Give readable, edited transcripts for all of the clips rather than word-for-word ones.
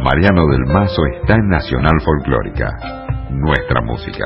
Mariano del Mazo está en Nacional Folclórica, nuestra música.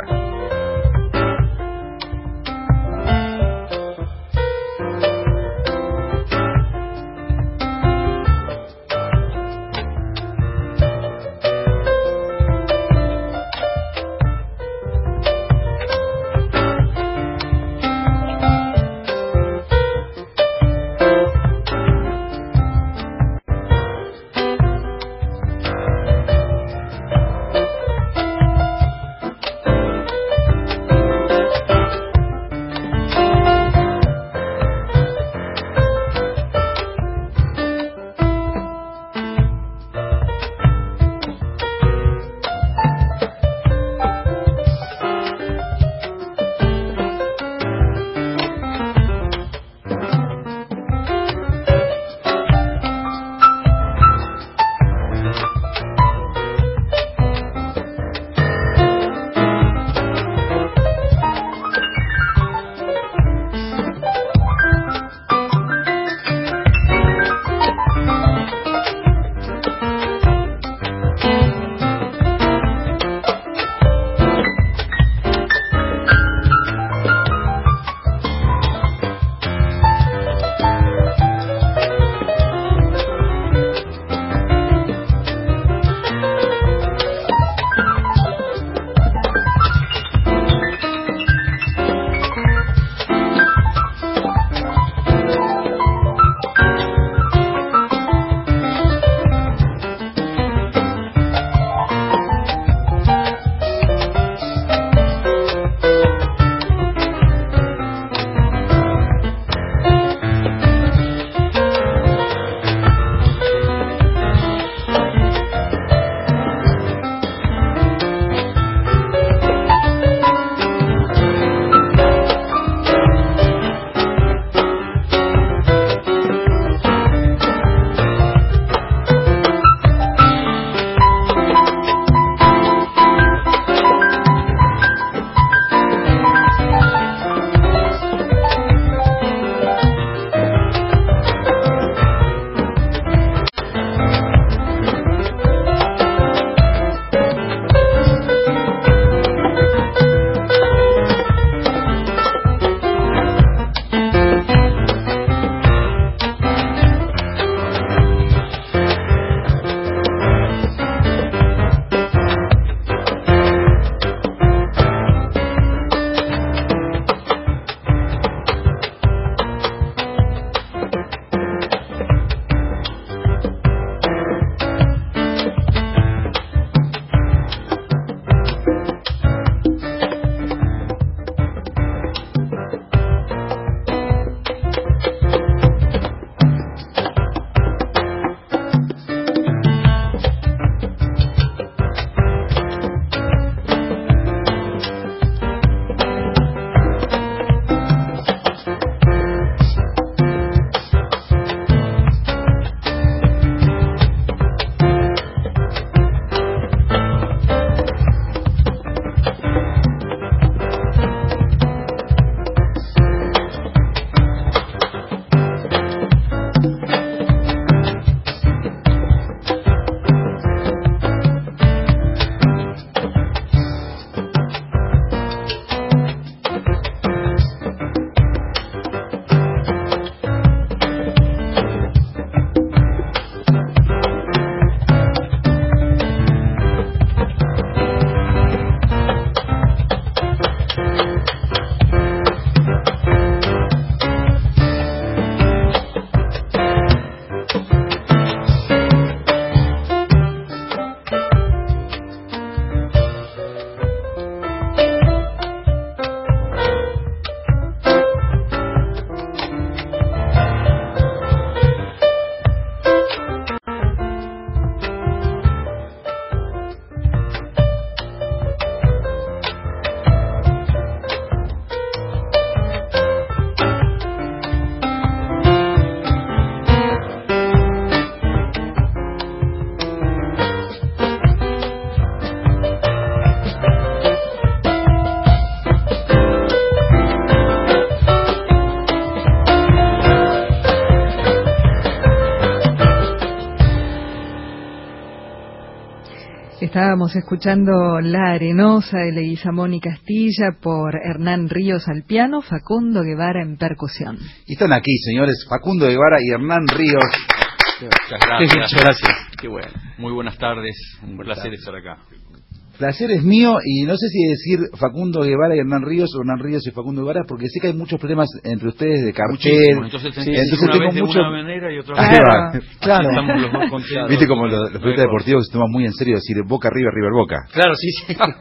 Estábamos escuchando La Arenosa de Leguizamón y Castilla por Hernán Ríos al piano, Facundo Guevara en percusión. Y están aquí, señores, Facundo Guevara y Hernán Ríos. Muchas gracias. Qué bueno. Muy buenas tardes. Un placer estar acá. Placer es mío, y no sé si decir Facundo Guevara y Hernán Ríos o Hernán Ríos y Facundo Guevara, porque sé que hay muchos problemas entre ustedes de cartel. Entonces tengo vez de mucho... una manera y otra vez. Claro. Estamos los dos contentos. Viste como los periodistas deportivos se toman muy en serio decir Boca arriba, River Boca. Claro, sí.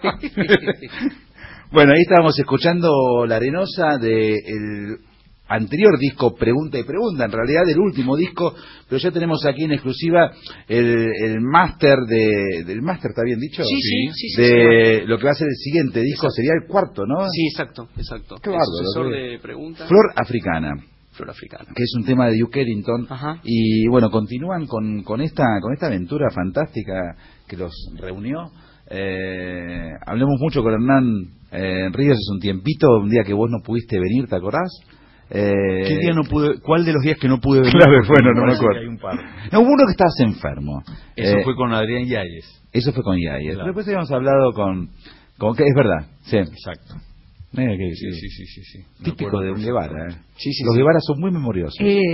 Bueno, ahí estábamos escuchando La Arenosa del anterior disco Pregunta y Pregunta, en realidad el último disco, pero ya tenemos aquí en exclusiva el máster del máster, ¿está bien dicho? Sí. De lo que va a ser el siguiente disco, exacto. Sería el cuarto, ¿no? Sí, exacto. Qué bárbaro. Sucesor de Pregunta. Flor Africana. Que es un tema de Duke Ellington. Ajá. Y bueno, continúan con esta aventura fantástica que los reunió. Hablemos mucho con Hernán Ríos hace un tiempito, un día que vos no pudiste venir, ¿te acordás? ¿Qué día no pude? ¿Cuál de los días que no pude venir? Claro, bueno, no me acuerdo. Hay un par. No, hubo uno que estabas enfermo. Eso fue con Adrián Yáñez. Eso fue con Yáñez. Claro. Después habíamos hablado con que es verdad. Sí. Exacto. Sí. Típico de un Guevara. Sí. Los Guevara son muy memoriosos.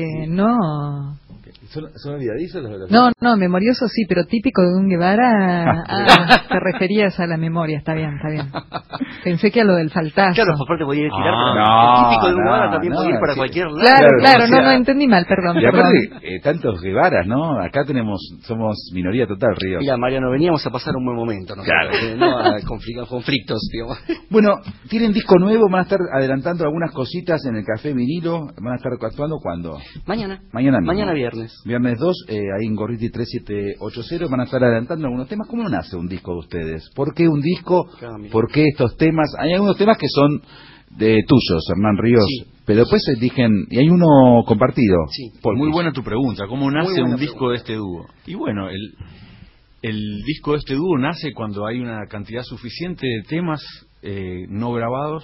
No. ¿Son olvidadizos los No, memorioso sí, pero típico de un Guevara. Te referías a la memoria, está bien. Pensé que a lo del faltazo. Claro, aparte podía ir tirar, no, el típico de un Guevara también podía ir para cualquier lado. Claro, no entendí mal, perdón. Y aparte, tantos Guevaras, ¿no? Acá somos minoría total, Ríos. Mira, Mariano, veníamos a pasar un buen momento, ¿no? Claro. No a conflictos, digamos. Bueno, tienen disco nuevo, van a estar adelantando algunas cositas en el Café Vinilo, van a estar actuando ¿cuándo? Mañana viernes. Viernes 2, ahí en Gorriti 3780, van a estar adelantando algunos temas. ¿Cómo nace un disco de ustedes? ¿Por qué un disco? ¿Por qué estos temas? Hay algunos temas que son de tuyos, Hernán Ríos, sí. Pero después dicen, y hay uno compartido. Sí. Muy buena tu pregunta, ¿cómo nace un disco de este dúo? Y bueno, el disco de este dúo nace cuando hay una cantidad suficiente de temas no grabados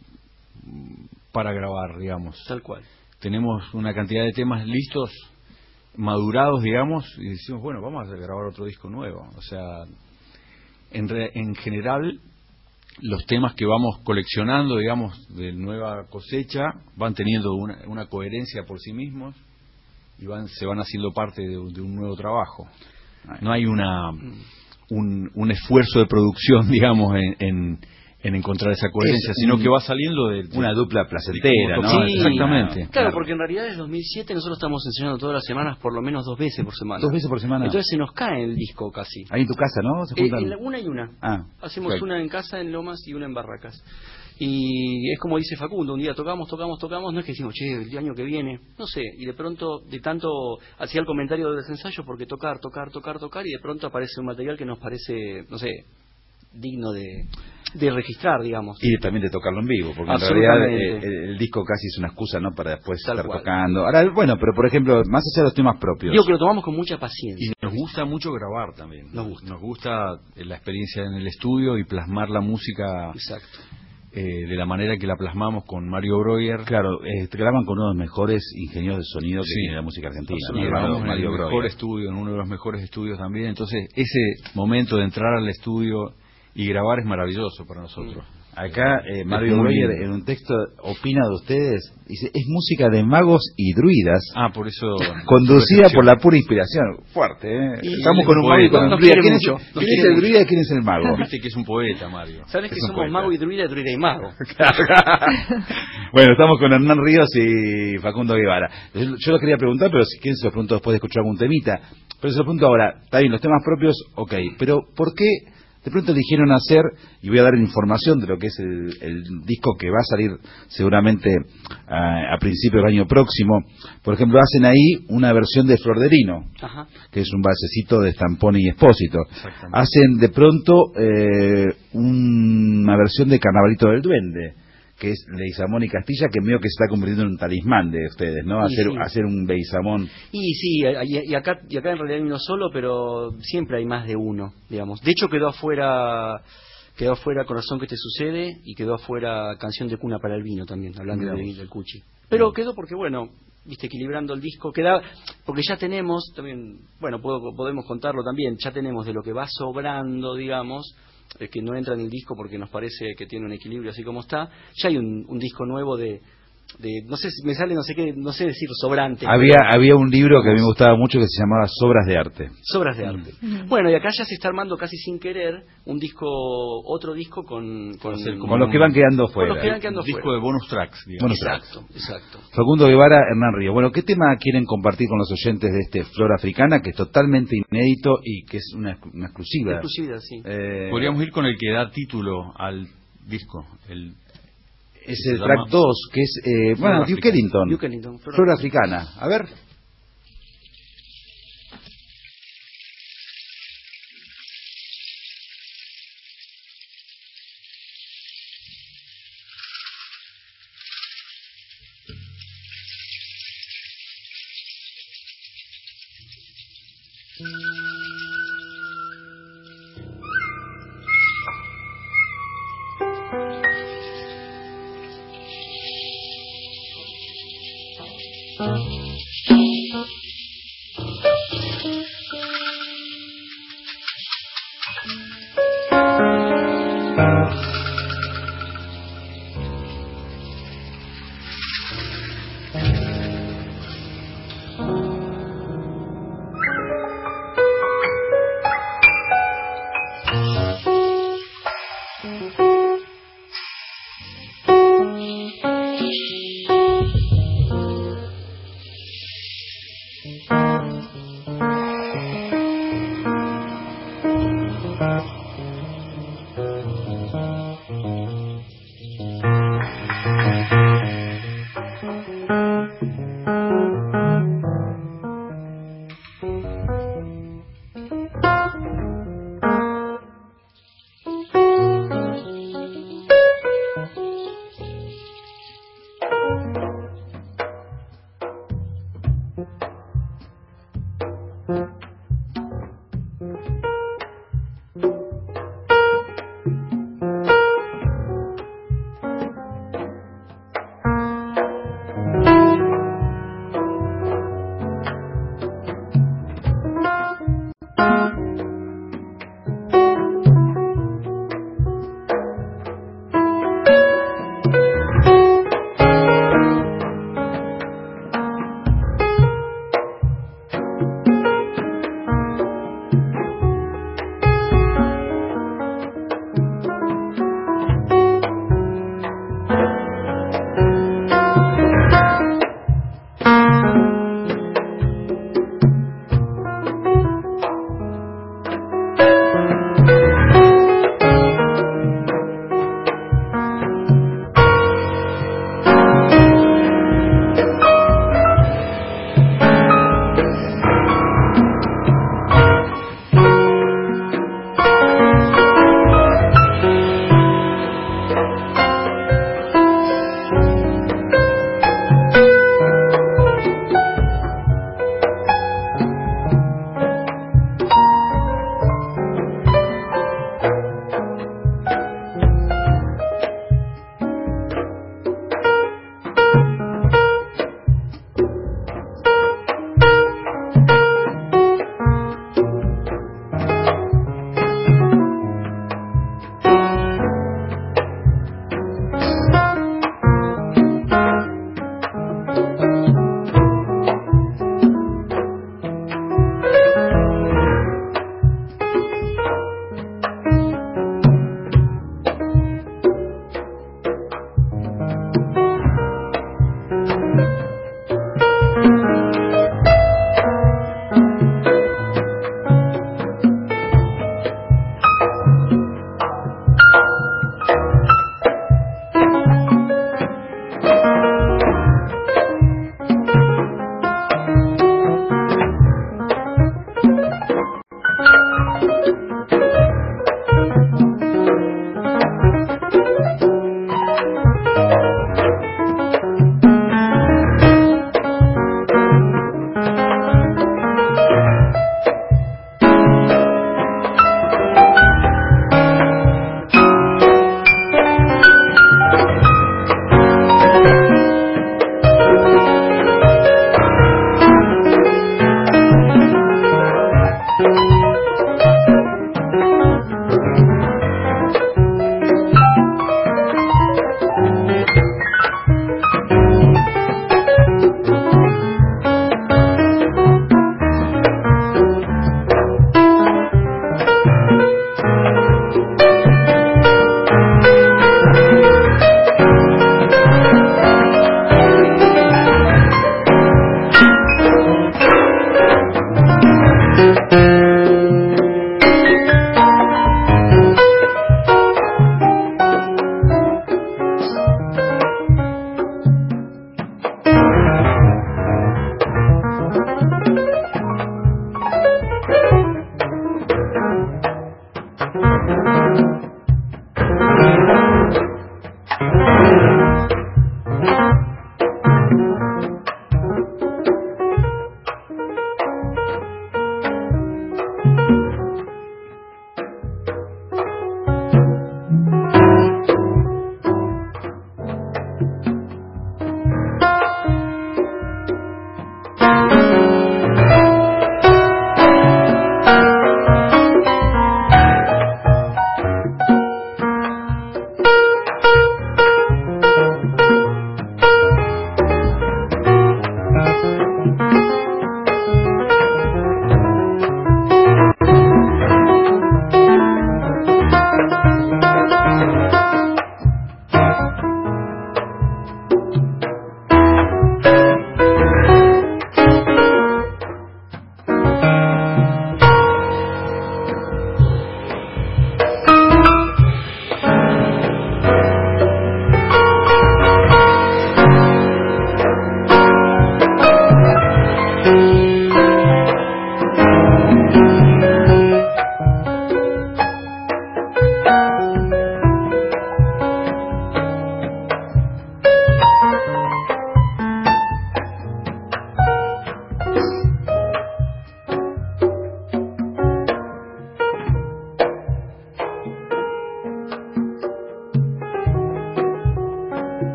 para grabar, digamos. Tal cual. Tenemos una cantidad de temas listos, madurados, digamos, y decimos, bueno, vamos a grabar otro disco nuevo. O sea, en general, los temas que vamos coleccionando, digamos, de nueva cosecha, van teniendo una coherencia por sí mismos y se van haciendo parte de un nuevo trabajo. No hay un esfuerzo de producción, digamos, en encontrar esa coherencia, sino que va saliendo de una dupla placentera, ¿no? Sí, exactamente. Claro, porque en realidad desde 2007 nosotros estamos enseñando todas las semanas por lo menos 2 veces por semana. 2 veces por semana. Entonces se nos cae el disco casi. Ahí en tu casa, ¿no? ¿Se juntan? Una y una. Hacemos claro. Una en casa, en Lomas, y una en Barracas. Y es como dice Facundo, un día tocamos, no es que decimos, che, el año que viene, no sé, y de pronto, de tanto, hacía el comentario de los ensayos, porque tocar, y de pronto aparece un material que nos parece, no sé, digno de registrar, digamos. Y también de tocarlo en vivo, porque en realidad el disco casi es una excusa, ¿no?, para después estar tocando. Ahora, bueno, pero por ejemplo, más allá de los temas propios. Digo que lo tomamos con mucha paciencia. Y nos gusta mucho grabar también. Nos gusta la experiencia en el estudio y plasmar la música. Exacto. De la manera que la plasmamos con Mario Breuer. Claro, graban con uno de los mejores ingenieros de sonido que tiene la música argentina. Grabamos en el mejor estudio, en uno de los mejores estudios también. Entonces, ese momento de entrar al estudio y grabar es maravilloso para nosotros. Acá Mario Breuer en un texto opina de ustedes, dice, es música de magos y druidas. Por eso. Conducida por la pura inspiración. Fuerte, ¿eh? Estamos con un mago y con un druida. ¿Quién es el druida y quién es el mago? Viste que es un poeta, Mario. ¿Sabes que somos mago y druida y mago? Bueno, estamos con Hernán Ríos y Facundo Guevara. Yo lo quería preguntar, pero si quieren se lo pregunto después de escuchar algún temita. Pero se lo pregunto ahora. Está bien, los temas propios, ok. Pero ¿por qué de pronto eligieron hacer, y voy a dar información de lo que es el disco que va a salir seguramente a principios del año próximo? Por ejemplo, hacen ahí una versión de Flor de Lino, que es un balsecito de Stamponi y Espósito. Hacen de pronto una versión de Carnavalito del Duende, que es Leguizamón y Castilla, que medio que se está convirtiendo en un talismán de ustedes, ¿no? Hacer un Leguizamón. Y sí, y acá en realidad hay uno solo, pero siempre hay más de uno, digamos. De hecho quedó afuera Corazón que te sucede, y quedó afuera Canción de cuna para el vino también, hablando del Cuchi. Pero quedó porque, bueno, viste, equilibrando el disco, queda, porque ya tenemos, también, bueno, podemos contarlo también, ya tenemos de lo que va sobrando, digamos, que no entra en el disco porque nos parece que tiene un equilibrio así como está, ya hay un disco nuevo de no sé si me sale, no sé qué, no sé decir sobrante. Había un libro que a mí me gustaba mucho que se llamaba Sobras de Arte. Sobras de arte. Bueno, y acá ya se está armando casi sin querer otro disco con los que van quedando fuera. Con los que van quedando disco fuera. de bonus tracks, digamos. Exacto. Facundo Guevara, Hernán Ríos. Bueno, ¿qué tema quieren compartir con los oyentes de este Flora Africana, que es totalmente inédito y que es una exclusiva? Exclusiva, sí. Podríamos ir con el que da título al disco, es el track 2, que es, Duke Ellington, Flora Africana. A ver.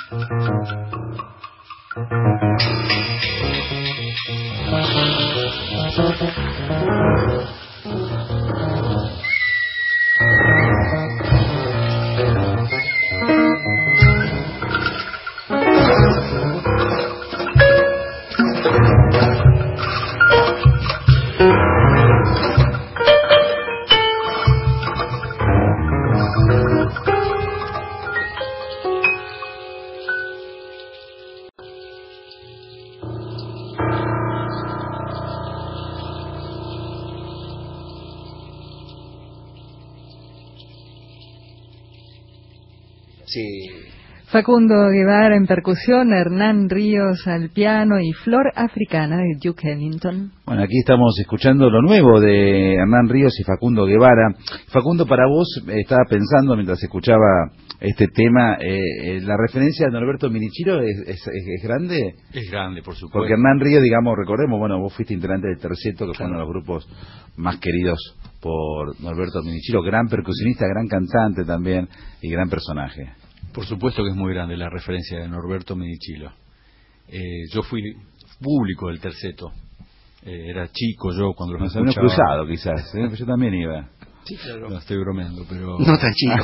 Sí. Facundo Guevara en percusión, Hernán Ríos al piano y Flor Africana de Duke Ellington. Bueno, aquí estamos escuchando lo nuevo de Hernán Ríos y Facundo Guevara. Facundo, para vos, estaba pensando mientras escuchaba este tema, ¿la referencia a Norberto Minichiro es grande? Es grande, por supuesto. Porque Hernán Ríos, digamos, recordemos, bueno, vos fuiste integrante del Terceto, que fue uno de los grupos más queridos por Norberto Minichiro, gran percusionista, gran cantante también y gran personaje. Por supuesto que es muy grande la referencia de Norberto Minichilo. Yo fui público del Terceto. Era chico yo cuando lo escuchaba. Nos habíamos cruzado quizás, yo también iba. Sí, claro. No estoy bromeando, pero... No tan chico.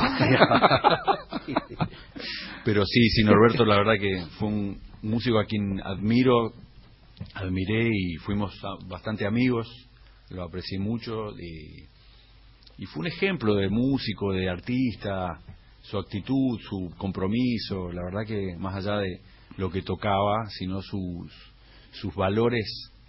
Pero sí, Norberto la verdad que fue un músico a quien admiré y fuimos bastante amigos, lo aprecié mucho y fue un ejemplo de músico, de artista, su actitud, su compromiso, la verdad que más allá de lo que tocaba, sino sus valores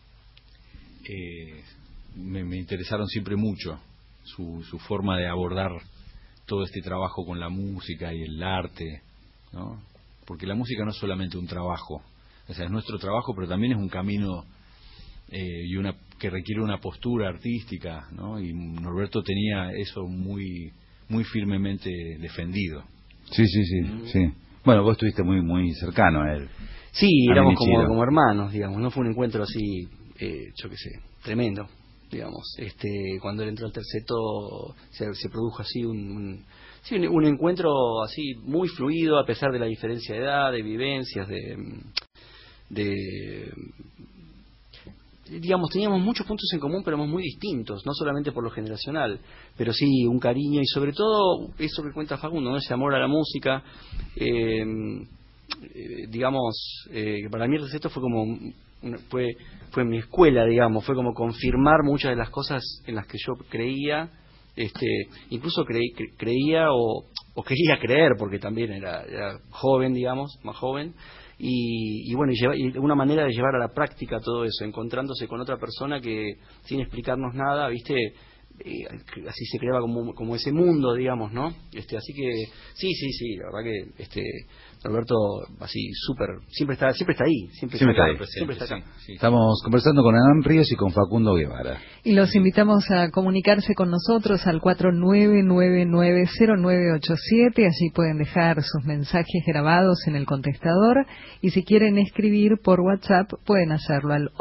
me interesaron siempre mucho, su forma de abordar todo este trabajo con la música y el arte, ¿no? Porque la música no es solamente un trabajo, o sea, es nuestro trabajo, pero también es un camino que requiere una postura artística, ¿no? Y Norberto tenía eso muy firmemente defendido. Sí. Bueno, vos estuviste muy cercano a él. Sí, éramos como hermanos, digamos. No fue un encuentro así, yo qué sé, tremendo, digamos. Cuando él entró al Terceto se produjo así un encuentro así muy fluido, a pesar de la diferencia de edad, de vivencias, digamos, teníamos muchos puntos en común, pero éramos muy distintos, no solamente por lo generacional, pero sí un cariño y sobre todo eso que cuenta Facundo, ¿no? Ese amor a la música. Digamos, para mí el Terceto fue como fue mi escuela, digamos, fue como confirmar muchas de las cosas en las que yo creía, incluso creía o quería creer, porque también era joven, digamos, más joven. Y bueno, y una manera de llevar a la práctica todo eso, encontrándose con otra persona que sin explicarnos nada, viste, así se creaba como ese mundo, digamos, ¿no? Así que sí, la verdad que Roberto así siempre está ahí, siempre está acá. Sí. Estamos conversando con Hernán Ríos y con Facundo Guevara. Y los invitamos a comunicarse con nosotros al 49990987, allí pueden dejar sus mensajes grabados en el contestador y si quieren escribir por WhatsApp pueden hacerlo al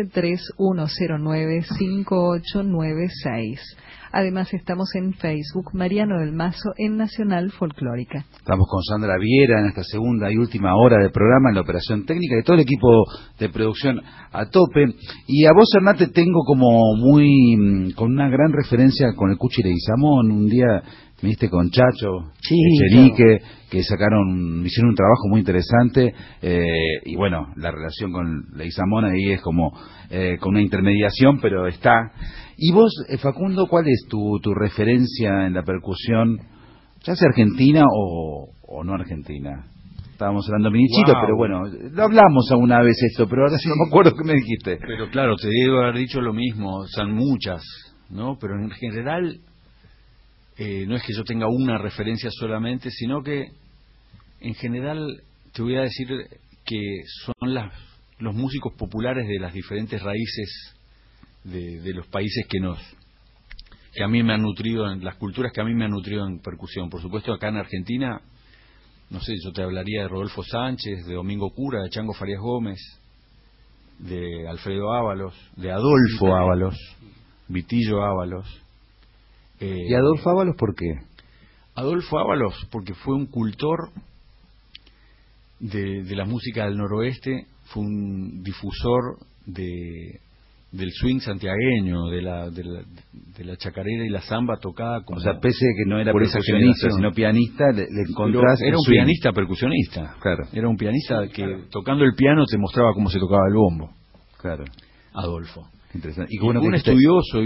1131095896. Además estamos en Facebook, Mariano del Mazo, en Nacional Folclórica. Estamos con Sandra Viera en esta segunda y última hora del programa, en la operación técnica y todo el equipo de producción a tope. Y a vos, Hernán, te tengo como con una gran referencia con el Cuchi Leguizamón. Un día me diste con Chacho, Echenique, que hicieron un trabajo muy interesante. Y bueno, la relación con Leguizamón ahí es como con una intermediación, pero está... Y vos, Facundo, ¿cuál es tu referencia en la percusión, ya sea argentina o no argentina? Estábamos hablando de Minichito, pero bueno, lo hablamos alguna vez esto, pero ahora sí no me acuerdo qué me dijiste. Pero claro, te debo haber dicho lo mismo, son muchas, ¿no? Pero en general, no es que yo tenga una referencia solamente, sino que en general te voy a decir que son los músicos populares de las diferentes raíces de los países que a mí me han nutrido, en las culturas que a mí me han nutrido en percusión. Por supuesto, acá en Argentina, no sé, yo te hablaría de Rodolfo Sánchez, de Domingo Cura, de Chango Farías Gómez, de Alfredo Ábalos, de Adolfo Ábalos, Vitillo Ábalos. ¿Y Adolfo Ábalos por qué? Adolfo Ábalos porque fue un cultor de la música del noroeste, fue un difusor del swing santiagueño, de la chacarera y la samba tocada como, o sea, pese a que no era por esa percusionista, generación, sino pianista, le encontrás era el un swing. pianista percusionista. Claro. Era un pianista que tocando el piano te mostraba cómo se tocaba el bombo. Claro. Adolfo. Interesante. Y un estudioso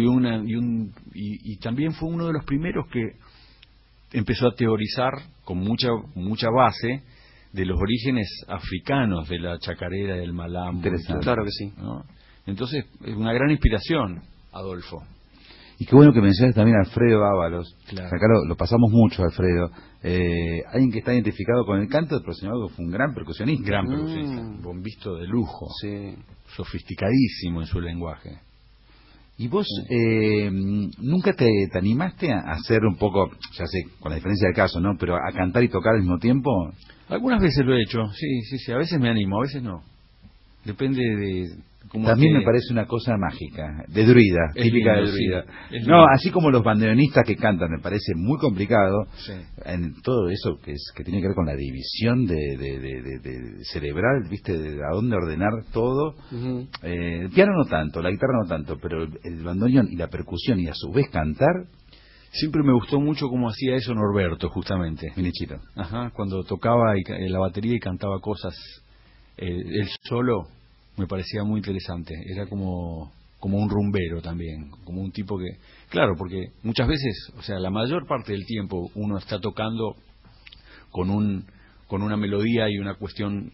y también fue uno de los primeros que empezó a teorizar con mucha base de los orígenes africanos de la chacarera, del malambo. Interesante. Claro que sí. ¿No? Entonces, es una gran inspiración, Adolfo. Y qué bueno que mencionas también a Alfredo Ábalos. Claro. Acá lo pasamos mucho, Alfredo. Alguien que está identificado con el canto, pero sin embargo fue un gran percusionista. Gran percusionista, bombisto de lujo, Sí. sofisticadísimo en su lenguaje. ¿Y vos nunca te animaste a hacer un poco, ya sé, con la diferencia del caso, ¿no? Pero a cantar y tocar al mismo tiempo? Algunas veces lo he hecho, sí, a veces me animo, a veces no. Depende de cómo También esté. me parece una cosa mágica, de druida, Es típica lindo, de druida. sí, es No, lindo. así como los bandoneonistas que cantan, me parece muy complicado, Sí. en todo eso que tiene que ver con la división de cerebral, ¿viste? De a dónde ordenar todo. Ujú. El piano no tanto, la guitarra no tanto, pero el bandoneón y la percusión y a su vez cantar, Siempre me gustó mucho cómo hacía eso Norberto, justamente. Minichito. Ajá, cuando tocaba la batería y cantaba cosas, él solo, me parecía muy interesante. Era como un rumbero también, como un tipo que... Claro, porque muchas veces, o sea, la mayor parte del tiempo uno está tocando con una melodía y una cuestión,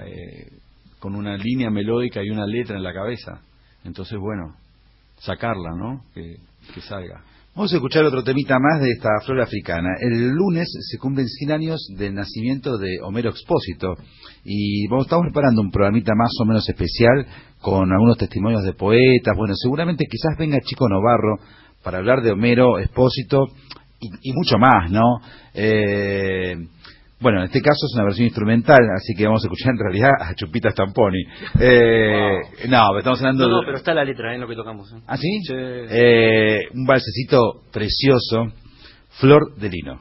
con una línea melódica y una letra en la cabeza. Entonces, bueno, sacarla, ¿no? Que salga. Vamos a escuchar otro temita más de esta flor africana. El lunes se cumplen 100 años del nacimiento de Homero Expósito y estamos preparando un programita más o menos especial con algunos testimonios de poetas. Bueno, seguramente quizás venga Chico Novarro para hablar de Homero Expósito y mucho más, ¿no? Bueno, en este caso es una versión instrumental, así que vamos a escuchar en realidad a Chupita Stamponi. Wow. No, estamos hablando No, de... pero está la letra en lo que tocamos. ¿Ah, sí? Sí. Un balsecito precioso, Flor de Lino.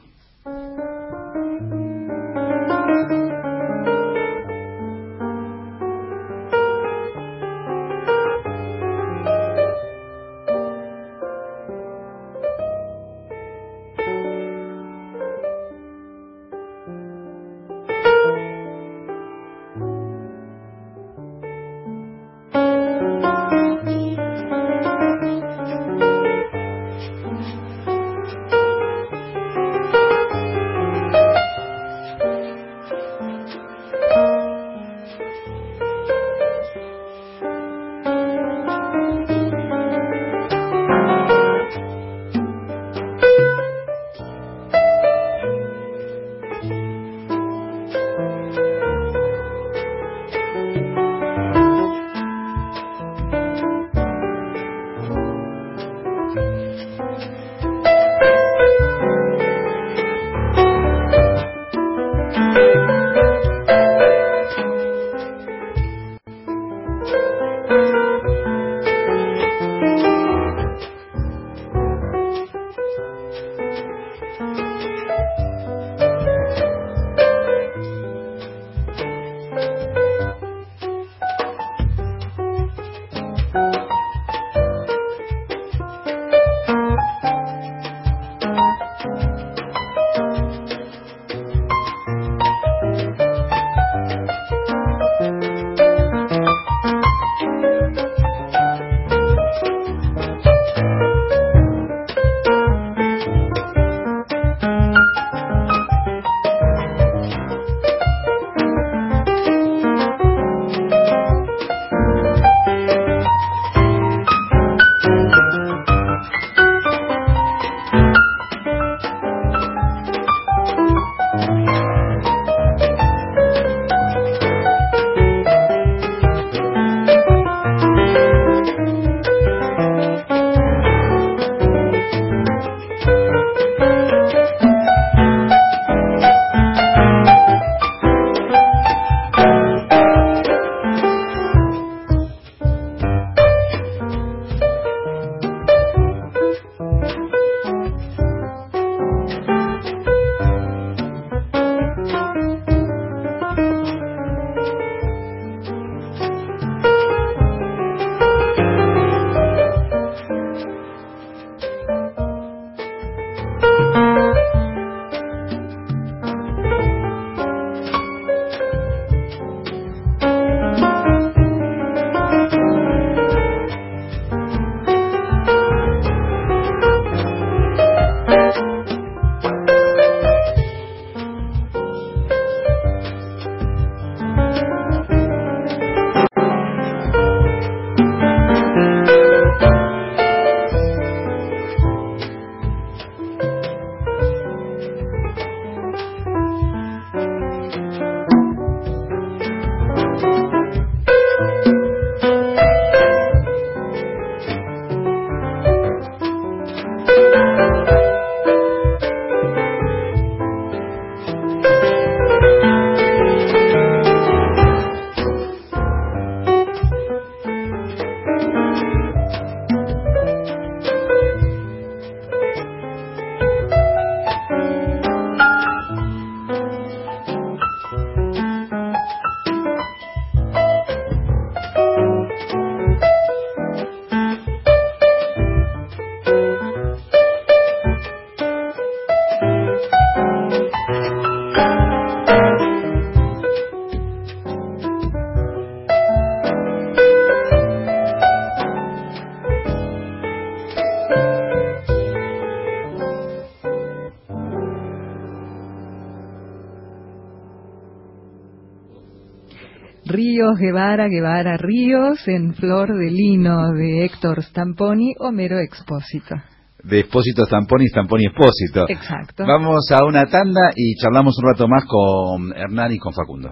Ríos, Guevara, Guevara, Ríos, en Flor de Lino, de Héctor Stamponi, Homero Expósito. De Expósito Stamponi, Stamponi Expósito. Exacto. Vamos a una tanda y charlamos un rato más con Hernán y con Facundo.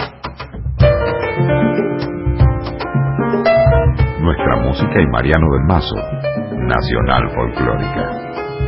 Nuestra música y Mariano del Mazo, Nacional Folclórica.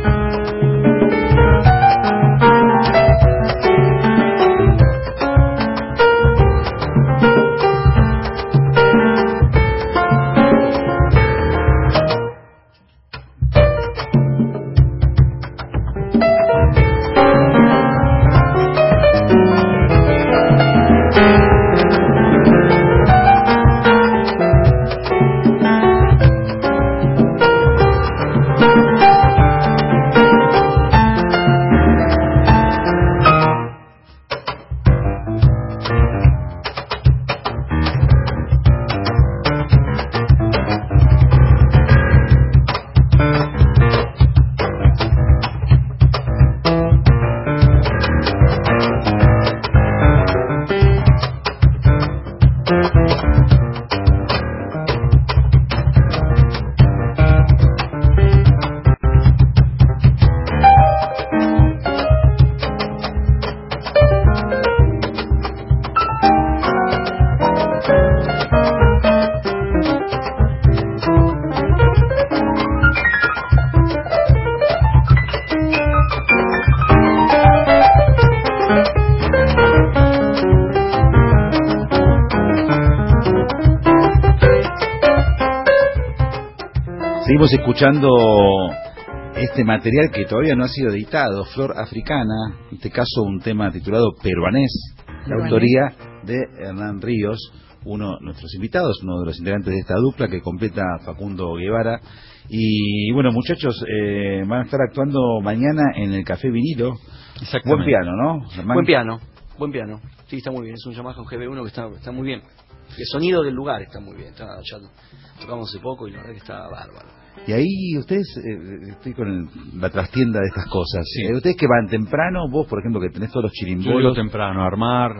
Seguimos escuchando este material que todavía no ha sido editado, Flor Africana, en este caso un tema titulado Peruanés, la autoría de Hernán Ríos, uno de nuestros invitados, uno de los integrantes de esta dupla que completa Facundo Guevara. Y bueno, muchachos, van a estar actuando mañana en el Café Vinilo. Buen piano, ¿no? Buen piano. Sí, está muy bien. Es un Yamaha GB1 que está muy bien. El sonido del lugar está muy bien. Ya tocamos hace poco y la verdad que está bárbaro. Y ahí ustedes, estoy con la trastienda de estas cosas. Sí. Ustedes que van temprano, vos por ejemplo que tenés todos los Yo llego chirimbolos. temprano, armás.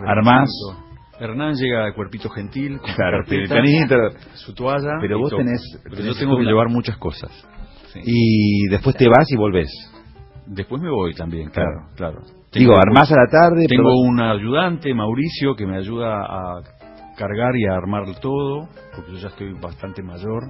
Hernán llega de cuerpito gentil, con Claro, carpeta, su toalla. pero vos todo. tenés... Pero tenés yo tengo que una- llevar muchas cosas. Sí. Y después te vas y volvés. Después me voy también, claro. Digo, armás a la tarde... Tengo pero- un ayudante, Mauricio, que me ayuda a cargar y a armar todo, porque yo ya estoy bastante mayor.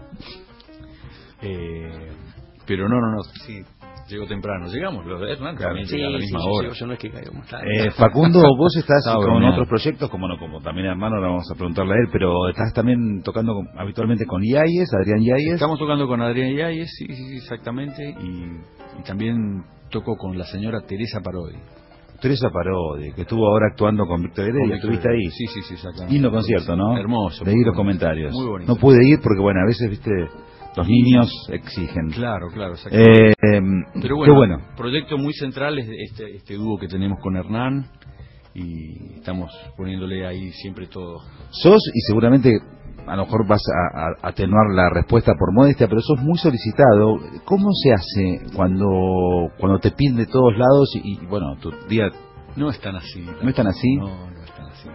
Pero no, sí, llego temprano. Llegamos, los de Hernán también Sí, llega a la misma hora. yo no es que caigo más tarde. Facundo, vos estás Estaba con bromeando. otros proyectos, como también hermano, ahora vamos a preguntarle a él, pero estás también tocando habitualmente con Yáñez, Adrián Yáñez. Estamos tocando con Adrián Yáñez, sí, exactamente, y también toco con la señora Teresa Parodi. Teresa Parodi, que estuvo ahora actuando con Víctor Heredia, estuviste ahí. Sí, exactamente. Lindo concierto, ¿no? Hermoso. Leí los comentarios. Muy bonito. No pude ir porque, bueno, a veces, viste, los niños exigen. Claro, exactamente. Pero qué bueno. Proyecto muy central es este dúo que tenemos con Hernán, y estamos poniéndole ahí siempre todo. Sos, y seguramente a lo mejor vas a atenuar la respuesta por modestia, pero sos muy solicitado. ¿Cómo se hace cuando te piden de todos lados y bueno, tu día... No es tan así. ¿No es tan así? No es tan así.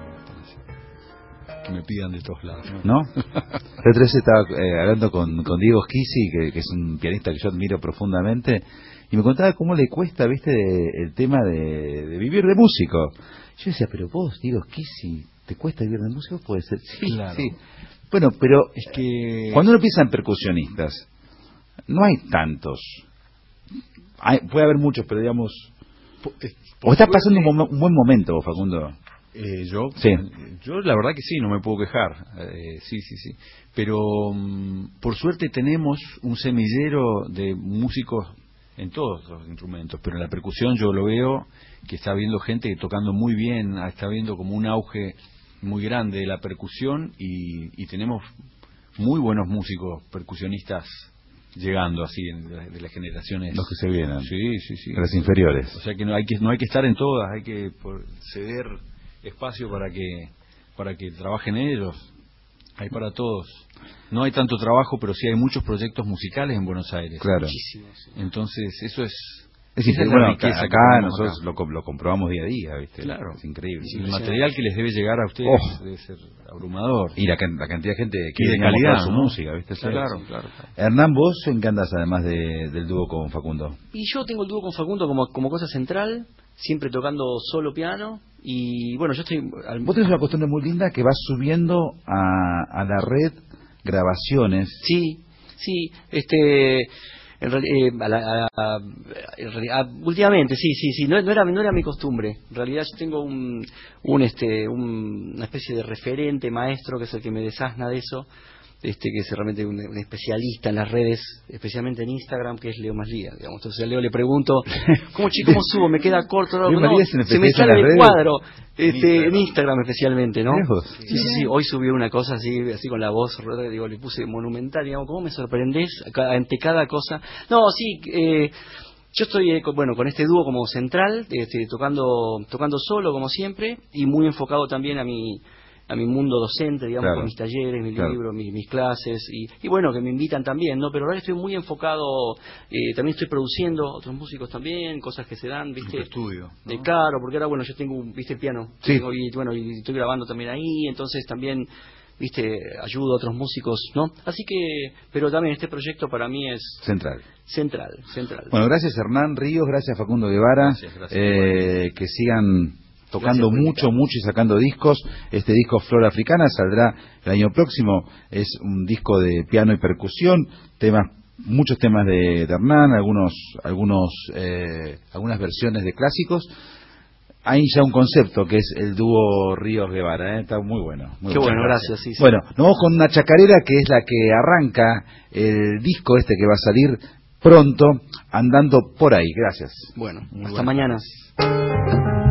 Que me pidan de todos lados. ¿No? La otra vez estaba hablando con Diego Schisi, que es un pianista que yo admiro profundamente, y me contaba cómo le cuesta, viste, el tema de vivir de músico. Yo decía, pero vos, Diego Schisi, ¿te cuesta vivir de músico? Puede ser. Sí, Claro. sí. Bueno, pero Es que... cuando uno piensa en percusionistas, no hay tantos. Puede haber muchos, pero digamos... ¿O estás pasando un buen momento, vos, Facundo? Yo, Sí. Yo la verdad que sí, no me puedo quejar. Sí. Pero por suerte tenemos un semillero de músicos en todos los instrumentos, pero en la percusión yo lo veo que está habiendo gente tocando muy bien, está habiendo como un auge muy grande de la percusión, y tenemos muy buenos músicos percusionistas llegando así de las generaciones. Los que se vienen. Sí. De las inferiores. O sea que no hay que estar en todas, hay que ceder espacio para que trabajen ellos. Hay para todos. No hay tanto trabajo, pero sí hay muchos proyectos musicales en Buenos Aires. Claro. Muchísimo, sí. Entonces eso es Es decir, Esa es bueno, la riqueza que acá tenemos nosotros acá. lo comprobamos día a día, ¿viste? Claro. Es increíble. Y el material que les debe llegar a ustedes debe ser abrumador. Y la cantidad de gente que Y de viene a mostrar calidad, su ¿no? música, ¿viste? Claro. Hernán, ¿vos en qué andás además del dúo con Facundo? Y yo tengo el dúo con Facundo como cosa central, siempre tocando solo piano. Y bueno, yo estoy... Vos tenés una costumbre muy linda que vas subiendo a la red grabaciones. Sí, en realidad, últimamente, sí, no era mi costumbre. En realidad yo tengo una especie de referente maestro que es el que me desasna de eso, que es realmente un especialista en las redes, especialmente en Instagram, que es Leo Maslía, digamos. Entonces a Leo le pregunto, ¿cómo subo? Me queda corto, Leo Maslía es un se me especialista sale en las de redes. cuadro, en Instagram especialmente, ¿no? Lejos. Sí, hoy subió una cosa así con la voz, digo, le puse monumental, digamos, ¿cómo me sorprendés ante cada cosa? No, sí, yo estoy con este dúo como central, tocando solo como siempre, y muy enfocado también a mi mundo docente, digamos, Claro. con mis talleres, mis Claro. libros, mis clases, y bueno, que me invitan también, ¿no? Pero ahora estoy muy enfocado, también estoy produciendo otros músicos también, cosas que se dan, ¿viste? En tu estudio, ¿no? Claro, porque ahora, bueno, yo tengo, ¿viste? El piano, Sí. y estoy grabando también ahí, entonces también, ¿viste? Ayudo a otros músicos, ¿no? Así que, pero también este proyecto para mí es Central. central. Bueno, gracias Hernán Ríos, gracias Facundo Guevara. Gracias. Que sigan tocando Gracias por mucho y sacando discos. Este disco Flora Africana saldrá el año próximo. Es un disco de piano y percusión, muchos temas de Hernán, algunas versiones de clásicos. Hay ya un concepto que es el dúo Ríos Guevara, está muy bueno. Qué bueno, gracias. Sí. Bueno, nos vamos con una chacarera que es la que arranca el disco que va a salir pronto, Andando por ahí. Gracias. Bueno, Muy hasta bueno. mañana.